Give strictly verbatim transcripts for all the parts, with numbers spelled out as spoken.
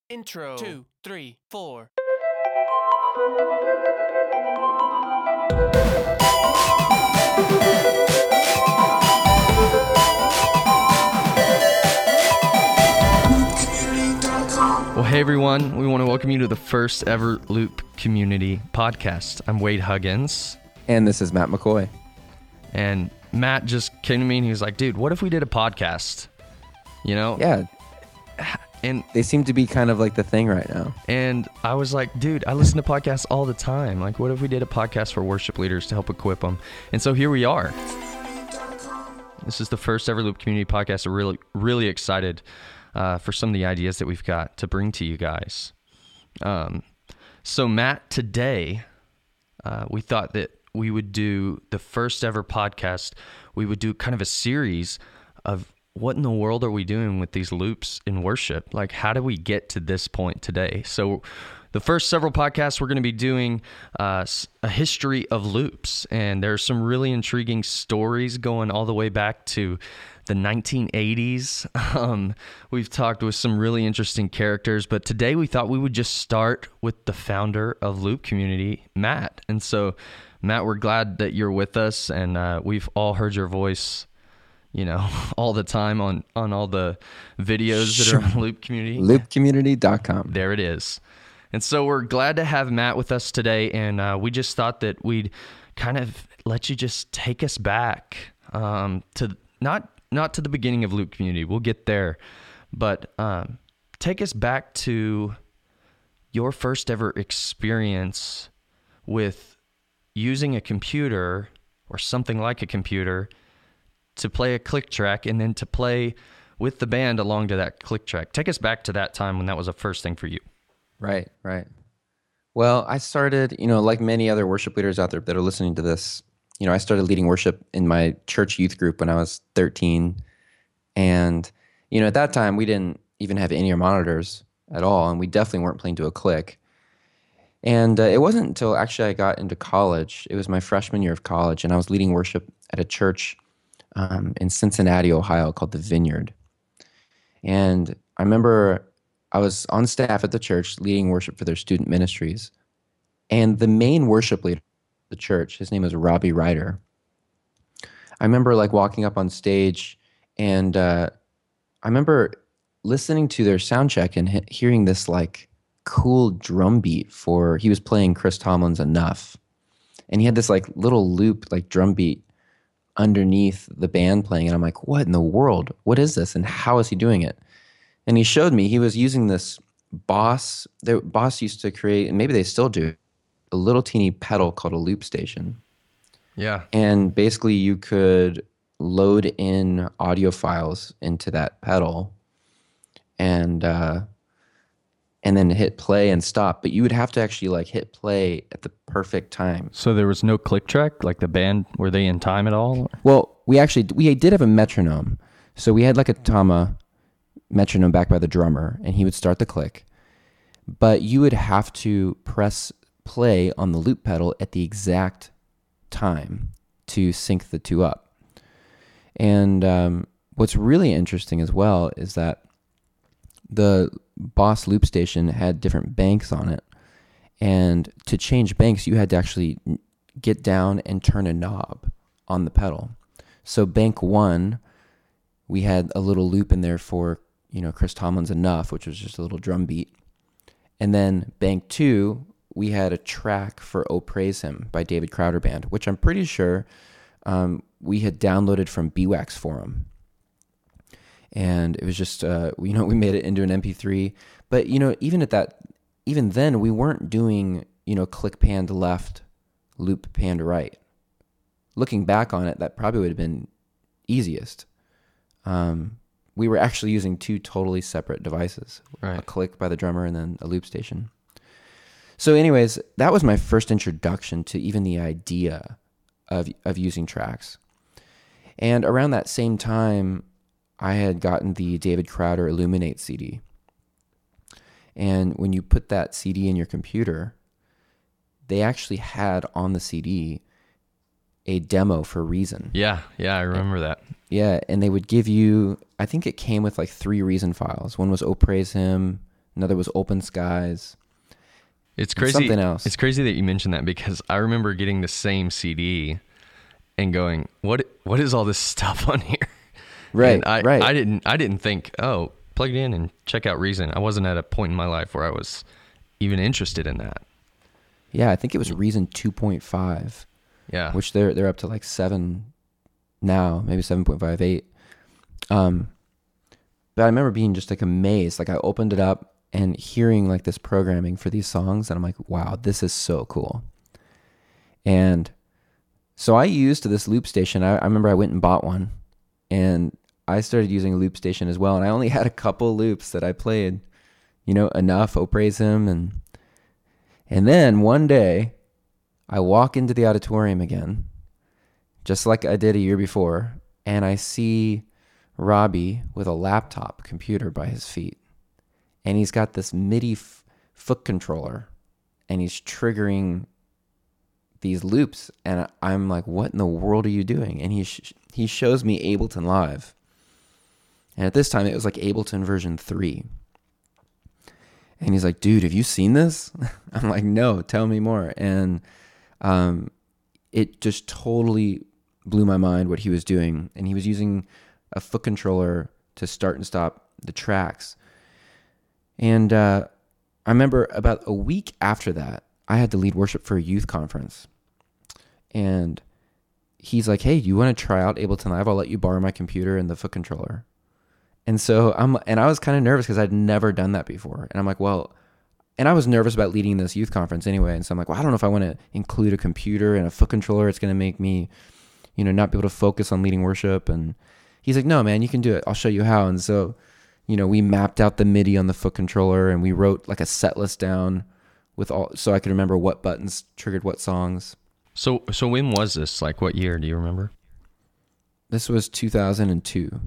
Intro. Two, three, four. Well, hey everyone, we want to welcome you to the first ever Loop Community Podcast. I'm Wade Huggins. And this is Matt McCoy. And Matt just came to me and he was like, dude, what if we did a podcast? You know? Yeah. And they seem to be kind of like the thing right now. And I was like, dude, I listen to podcasts all the time. Like, what if we did a podcast for worship leaders to help equip them? And so here we are. This is the first ever Loop Community Podcast. We're really, really excited uh, for some of the ideas that we've got to bring to you guys. Um, so Matt, today uh, we thought that we would do the first ever podcast. We would do kind of a series of what in the world are we doing with these loops in worship? Like, how do we get to this point today? So the first several podcasts, we're going to be doing uh, a history of loops. And there's some really intriguing stories going all the way back to the nineteen eighties. Um, we've talked with some really interesting characters, but today we thought we would just start with the founder of Loop Community, Matt. And so, Matt, we're glad that you're with us, and uh, we've all heard your voice, you know, all the time on, on all the videos that are on Loop Community. loop community dot com. There it is. And so we're glad to have Matt with us today, and uh, we just thought that we'd kind of let you just take us back um, to not not to the beginning of Loop Community. We'll get there, but um, take us back to your first ever experience with using a computer or something like a computer to play a click track and then to play with the band along to that click track. Take us back to that time when that was the first thing for you. Right, right. Well, I started, you know, like many other worship leaders out there that are listening to this, you know, I started leading worship in my church youth group when I was thirteen. And, you know, at that time, we didn't even have in-ear monitors at all, and we definitely weren't playing to a click. And uh, it wasn't until actually I got into college, it was my freshman year of college, and I was leading worship at a church um, in Cincinnati, Ohio, called The Vineyard. And I remember I was on staff at the church leading worship for their student ministries. And the main worship leader of the church, his name is Robbie Ryder. I remember like walking up on stage, and uh, I remember listening to their sound check and he- hearing this like cool drum beat for, he was playing Chris Tomlin's Enough. And he had this like little loop, like drum beat underneath the band playing. And I'm like, what in the world? What is this? And how is he doing it? And he showed me he was using this Boss. Their Boss used to create, and maybe they still do, a little teeny pedal called a loop station. Yeah. And basically you could load in audio files into that pedal and uh, and then hit play and stop. But you would have to actually like hit play at the perfect time. So there was no click track? Like the band, were they in time at all? Well, we actually, we did have a metronome. So we had like a Tama metronome back by the drummer, and he would start the click. But you would have to press play on the loop pedal at the exact time to sync the two up. And um, what's really interesting as well is that the Boss loop station had different banks on it. And to change banks, you had to actually get down and turn a knob on the pedal. So bank one, we had a little loop in there for, you know, Chris Tomlin's Enough, which was just a little drum beat. And then bank two, we had a track for Oh Praise Him by David Crowder Band, which I'm pretty sure um, we had downloaded from B WAX Forum. And it was just, uh, you know, we made it into an M P three. But, you know, even at that, even then, we weren't doing, you know, click pan to left, loop pan to right. Looking back on it, that probably would have been easiest. Um, we were actually using two totally separate devices, Right. A click by the drummer and then a loop station. So anyways, that was my first introduction to even the idea of of using tracks. And around that same time, I had gotten the David Crowder Illuminate C D. And when you put that C D in your computer, they actually had on the C D a demo for Reason. Yeah, yeah, I remember that. Yeah, and they would give you, I think it came with like three Reason files. One was Oh Praise Him, Another was Open Skies. It's crazy. Something else. It's crazy that you mentioned that because I remember getting the same C D and going, "What? What is all this stuff on here?" Right. And I, right. I didn't. I didn't think, "Oh, plug it in and check out Reason." I wasn't at a point in my life where I was even interested in that. Yeah, I think it was Reason two point five. Yeah. Which they're they're up to like seven now, maybe seven point five eight. Um, but I remember being just like amazed. Like I opened it up and hearing like this programming for these songs, and I'm like, wow, this is so cool. And so I used this loop station. I, I remember I went and bought one, and I started using a loop station as well. And I only had a couple loops that I played, you know, enough. Oh, praise him. And and then one day, I walk into the auditorium again, just like I did a year before, and I see Robbie with a laptop computer by his feet. And he's got this MIDI f- foot controller, and he's triggering these loops. And I'm like, what in the world are you doing? And he sh- he shows me Ableton Live. And at this time, it was like Ableton version three. And he's like, dude, have you seen this? I'm like, no, tell me more. And um, it just totally blew my mind what he was doing. And he was using a foot controller to start and stop the tracks. And uh, I remember about a week after that, I had to lead worship for a youth conference. And he's like, hey, do you want to try out Ableton Live? I'll let you borrow my computer and the foot controller. And so I'm, and I was kind of nervous because I'd never done that before. And I'm like, well, and I was nervous about leading this youth conference anyway. And so I'm like, well, I don't know if I want to include a computer and a foot controller. It's going to make me, you know, not be able to focus on leading worship. And he's like, no, man, you can do it. I'll show you how. And so, you know, we mapped out the MIDI on the foot controller, and we wrote like a set list down with all, so I could remember what buttons triggered what songs. So, so when was this? Like, what year? Do you remember? This was two thousand two,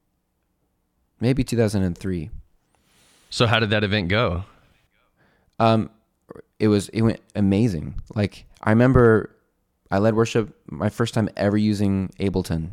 maybe two thousand three. So, how did that event go? Um, it was it went amazing. Like I remember, I led worship my first time ever using Ableton,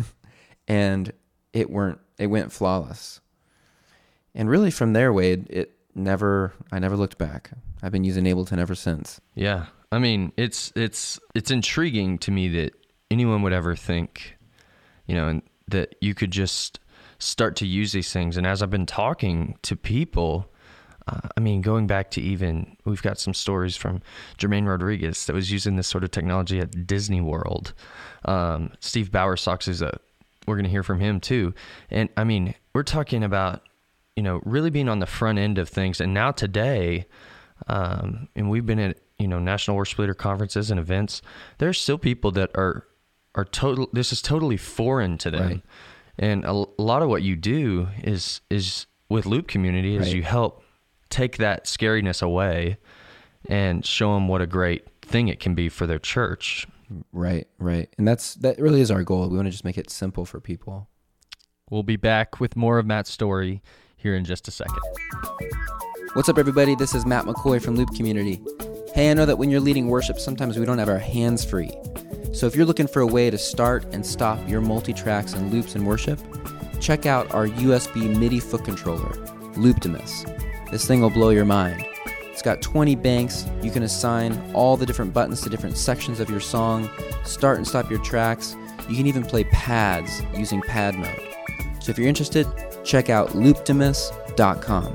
and it weren't it went flawless. And really, from there, Wade, it never I never looked back. I've been using Ableton ever since. Yeah. I mean, it's it's it's intriguing to me that anyone would ever think, you know, and that you could just start to use these things. And as I've been talking to people, uh, I mean, going back to even, we've got some stories from Jermaine Rodriguez that was using this sort of technology at Disney World. Um, Steve Bowersox is a, we're going to hear from him too. And I mean, we're talking about, you know, really being on the front end of things. And now today, um, and we've been at, you know, National Worship Leader conferences and events, there's still people that are, are total, this is totally foreign to them. Right. And a, a lot of what you do is, is with Loop Community is Right. you help take that scariness away and show them what a great thing it can be for their church. Right, right. And that's that really is our goal. We want to just make it simple for people. We'll be back with more of Matt's story here in just a second. What's up, everybody? This is Matt McCoy from Loop Community. Hey, I know that when you're leading worship, sometimes we don't have our hands free. So if you're looking for a way to start and stop your multi-tracks and loops in worship, check out our U S B MIDI foot controller, Looptimus. This thing will blow your mind. It's got twenty banks. You can assign all the different buttons to different sections of your song, start and stop your tracks. You can even play pads using pad mode. So if you're interested, check out looptimus dot com.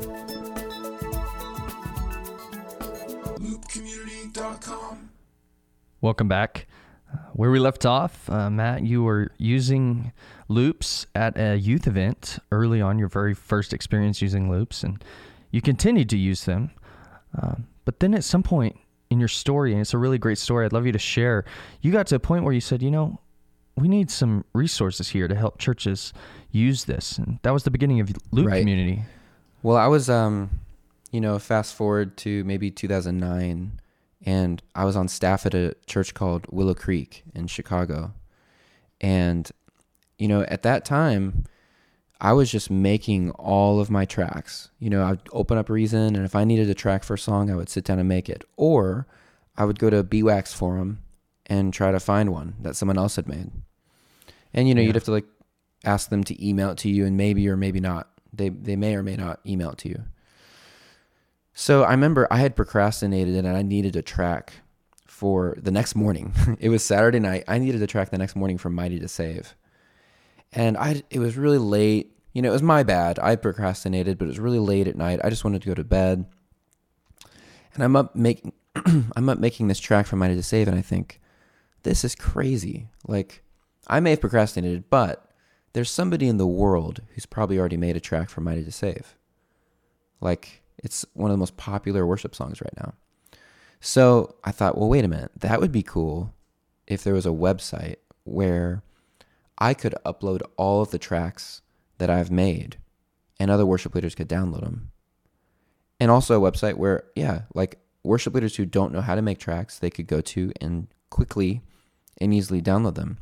loop community dot com. Welcome back. Uh, where we left off, uh, Matt, you were using loops at a youth event early on, your very first experience using loops, and you continued to use them. Um, but then at some point in your story, and it's a really great story, I'd love you to share, you got to a point where you said, you know, we need some resources here to help churches use this. And that was the beginning of Loop Right. Community. Well, I was, um, you know, fast forward to maybe two thousand nine, and I was on staff at a church called Willow Creek in Chicago. And, you know, at that time, I was just making all of my tracks. You know, I'd open up Reason, and if I needed a track for a song, I would sit down and make it. Or I would go to B WAC's forum and try to find one that someone else had made. And, you know, Yeah. you'd have to, like, ask them to email it to you, and maybe or maybe not. They they may or may not email it to you. So I remember I had procrastinated and I needed a track for the next morning. It was Saturday night. I needed a track the next morning for Mighty to Save. And I, it was really late. You know, it was my bad. I procrastinated, but it was really late at night. I just wanted to go to bed. And I'm up making, I'm up making this track for Mighty to Save, and I think, this is crazy. Like, I may have procrastinated, but there's somebody in the world who's probably already made a track for Mighty to Save. Like, it's one of the most popular worship songs right now. So I thought, well, wait a minute. That would be cool if there was a website where I could upload all of the tracks that I've made and other worship leaders could download them. And also a website where, yeah, like worship leaders who don't know how to make tracks, they could go to and quickly and easily download them.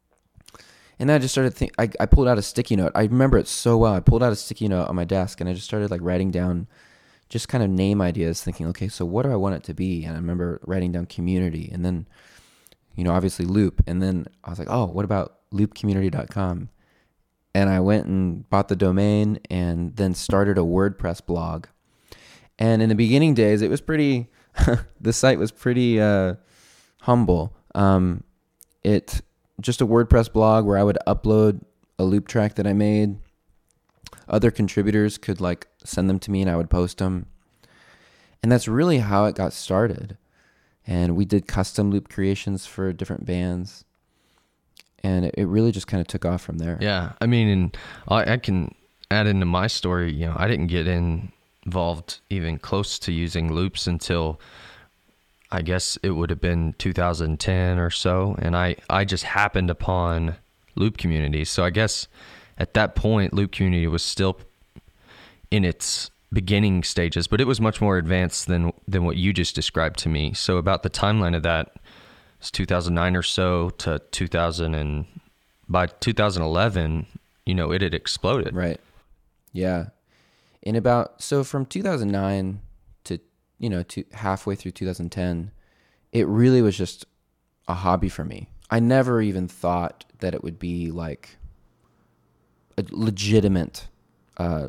And then I just started think I, I pulled out a sticky note. I remember it so well. I pulled out a sticky note on my desk and I just started like writing down just kind of name ideas, thinking, okay, so what do I want it to be? And I remember writing down community and then, you know, obviously loop. And then I was like, oh, what about loop community dot com? And I went and bought the domain and then started a WordPress blog. And in the beginning days, it was pretty, the site was pretty uh, humble. Um, it just a WordPress blog where I would upload a loop track that I made. Other contributors could like send them to me and I would post them. And that's really how it got started. And we did custom loop creations for different bands. And it, it really just kind of took off from there. Yeah. I mean, and I, I can add into my story, you know, I didn't get in, involved even close to using loops until I guess it would have been two thousand ten or so. And I, I just happened upon Loop Community. So I guess at that point, Loop Community was still in its beginning stages, but it was much more advanced than than what you just described to me. So about the timeline of that, it's two thousand nine or so to two thousand, and by two thousand eleven, you know, it had exploded. Right. Yeah. In about, so from two thousand nine to, you know, to halfway through two thousand ten, it really was just a hobby for me. I never even thought that it would be like a legitimate, uh,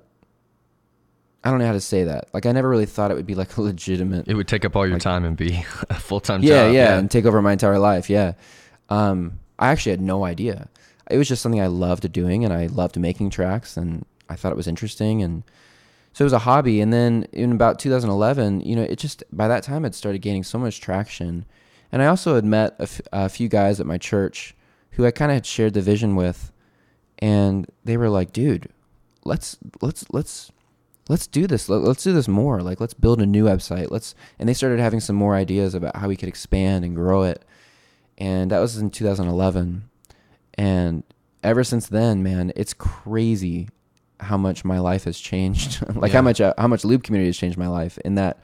I don't know how to say that. Like, I never really thought it would be like a legitimate. It would take up all your like, time and be a full-time yeah, job. Yeah, yeah, and take over my entire life. Yeah. Um, I actually had no idea. It was just something I loved doing, and I loved making tracks, and I thought it was interesting. And so it was a hobby. And then in about two thousand eleven, you know, it just, by that time, it started gaining so much traction. And I also had met a, f- a few guys at my church who I kind of had shared the vision with, and they were like, dude, let's, let's, let's, let's do this. Let, let's do this more. Like, let's build a new website. Let's, and they started having some more ideas about how we could expand and grow it. And that was in two thousand eleven. And ever since then, man, it's crazy how much my life has changed. like yeah. how much, uh, how much Loop Community has changed my life in that,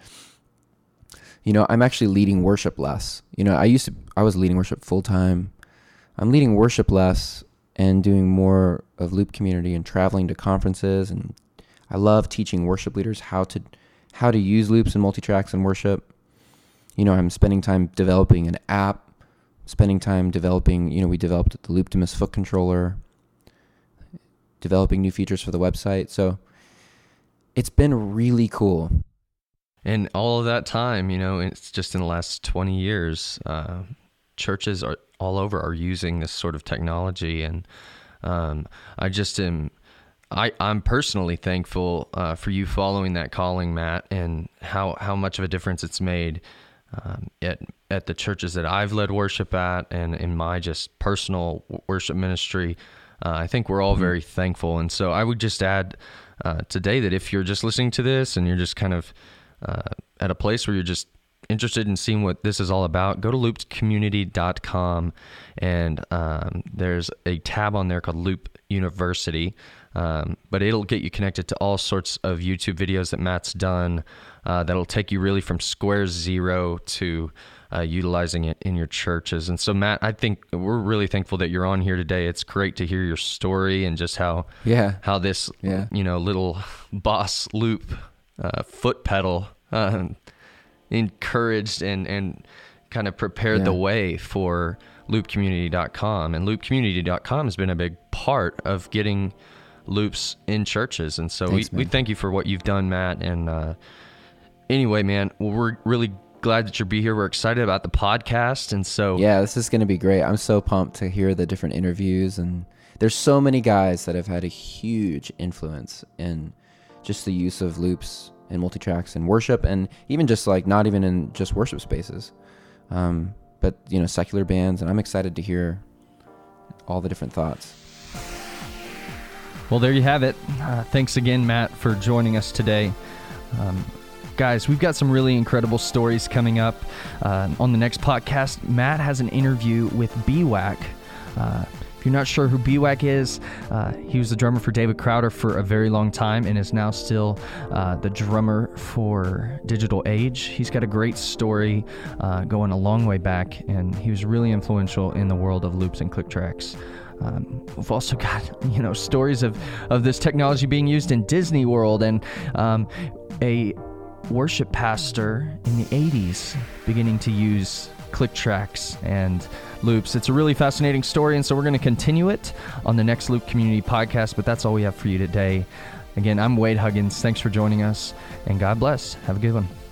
you know, I'm actually leading worship less. You know, I used to, I was leading worship full time. I'm leading worship less and doing more of Loop Community and traveling to conferences. And I love teaching worship leaders how to, how to use loops and multi-tracks in worship. You know, I'm spending time developing an app, spending time developing, you know, we developed the Looptimus foot controller, developing new features for the website. So it's been really cool. And all of that time, you know, it's just in the last twenty years, uh, churches are all over are using this sort of technology. And um, I just am, I, I'm personally thankful uh, for you following that calling, Matt, and how, how much of a difference it's made um, at at the churches that I've led worship at and in my just personal worship ministry. Uh, I think we're all very thankful. And so I would just add uh, today that if you're just listening to this and you're just kind of uh, at a place where you're just interested in seeing what this is all about, go to loop community dot com, and um, there's a tab on there called Loop University, um, but it'll get you connected to all sorts of YouTube videos that Matt's done uh, that'll take you really from square zero to uh, utilizing it in your churches. And so, Matt, I think we're really thankful that you're on here today. It's great to hear your story and just how Yeah. how this Yeah. you know little Boss Loop uh, foot pedal uh, encouraged and, and kind of prepared Yeah. the way for loop community dot com. And loop community dot com has been a big part of getting loops in churches. And so Thanks, we, we man. thank you for what you've done, Matt. And uh, anyway, man, well, we're really glad that you're be here. We're excited about the podcast. And so, Yeah, this is going to be great. I'm so pumped to hear the different interviews. And there's so many guys that have had a huge influence in just the use of loops and multi-tracks and worship, and even just like not even in just worship spaces, um, but, you know, secular bands. And I'm excited to hear all the different thoughts. Well, there you have it. Uh, thanks again, Matt, for joining us today. Um, Guys, we've got some really incredible stories coming up. Uh, on the next podcast, Matt has an interview with B WAC. Uh, if you're not sure who B WAC is, uh, he was the drummer for David Crowder for a very long time and is now still uh, the drummer for Digital Age. He's got a great story uh, going a long way back, and he was really influential in the world of loops and click tracks. Um, we've also got, you know, stories of, of this technology being used in Disney World, and um, a worship pastor in the eighties beginning to use click tracks and loops. It's a really fascinating story, and so we're going to continue it on the next Loop Community podcast, but that's all we have for you today. Again, I'm Wade Huggins. Thanks for joining us, and God bless. Have a good one.